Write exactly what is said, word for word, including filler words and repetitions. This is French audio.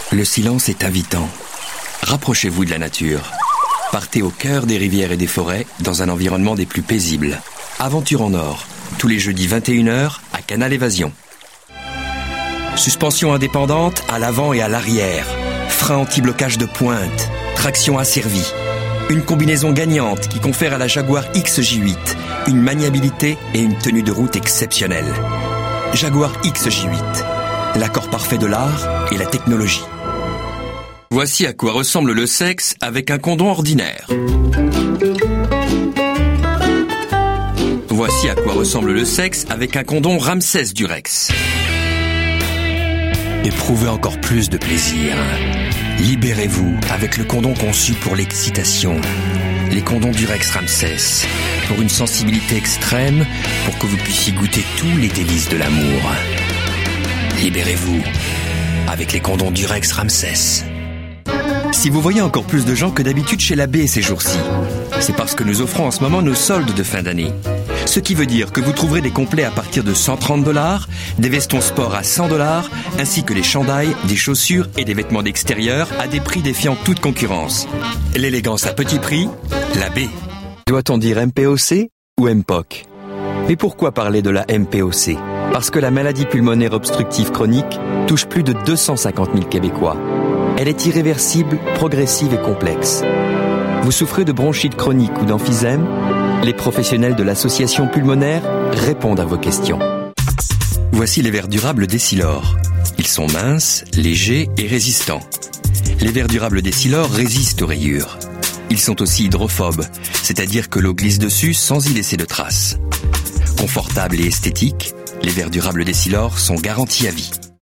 Le silence est invitant. Rapprochez-vous de la nature. Partez au cœur des rivières et des forêts, dans un environnement des plus paisibles. Aventure en or, tous les jeudis vingt et une heures à Canal Évasion. Suspension indépendante à l'avant et à l'arrière. Frein anti-blocage de pointe. Traction asservie. Une combinaison gagnante qui confère à la Jaguar X J huit une maniabilité et une tenue de route exceptionnelle. Jaguar X J huit, l'accord parfait de l'art et la technologie. Voici à quoi ressemble le sexe avec un condom ordinaire. Voici à quoi ressemble le sexe avec un condom Ramsès Durex. Éprouvez encore plus de plaisir. Libérez-vous avec le condom conçu pour l'excitation. Les condoms Durex Ramsès, pour une sensibilité extrême, pour que vous puissiez goûter tous les délices de l'amour. Libérez-vous avec les condoms Durex Ramsès. Si vous voyez encore plus de gens que d'habitude chez la B ces jours-ci, c'est parce que nous offrons en ce moment nos soldes de fin d'année. Ce qui veut dire que vous trouverez des complets à partir de cent trente dollars, des vestons sport à cent dollars, ainsi que les chandails, des chaussures et des vêtements d'extérieur à des prix défiant toute concurrence. L'élégance à petit prix, la B. Doit-on dire M P O C ou M P O C? Mais pourquoi parler de la M P O C? Parce que la maladie pulmonaire obstructive chronique touche plus de deux cent cinquante mille Québécois. Elle est irréversible, progressive et complexe. Vous souffrez de bronchite chronique ou d'emphysème? Les professionnels de l'association pulmonaire répondent à vos questions. Voici les verres durables Décilor. Ils sont minces, légers et résistants. Les verres durables Décilor résistent aux rayures. Ils sont aussi hydrophobes, c'est-à-dire que l'eau glisse dessus sans y laisser de traces. Confortables et esthétiques, les verres durables Décilor sont garantis à vie.